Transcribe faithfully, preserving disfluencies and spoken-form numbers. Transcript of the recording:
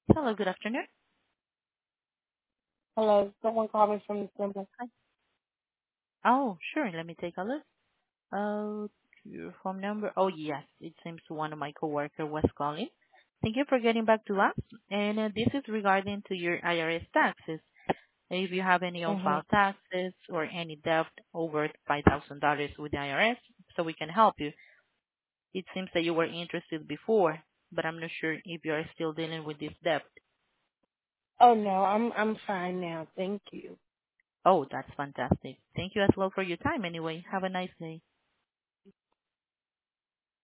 Hello, good afternoon. Hello, someone called me from this number. Hi. Oh, sure. Let me take a look. Uh, your phone number. Oh, yes. It seems one of my coworker was calling. Thank you for getting back to us. And uh, this is regarding to your I R S taxes. If you have any hmm on-file taxes or any debt over five thousand dollars with the I R S, so we can help you. It seems that you were interested before, but I'm not sure if you are still dealing with this debt. Oh no, I'm I'm fine now. Thank you. Oh, that's fantastic. Thank you as well for your time anyway. Have a nice day.